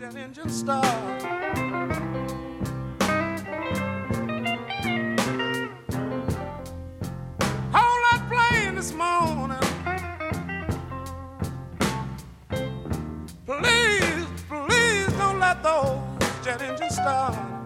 jet engine start. Whole lot playing this morning. Please, please don't let those jet engines start.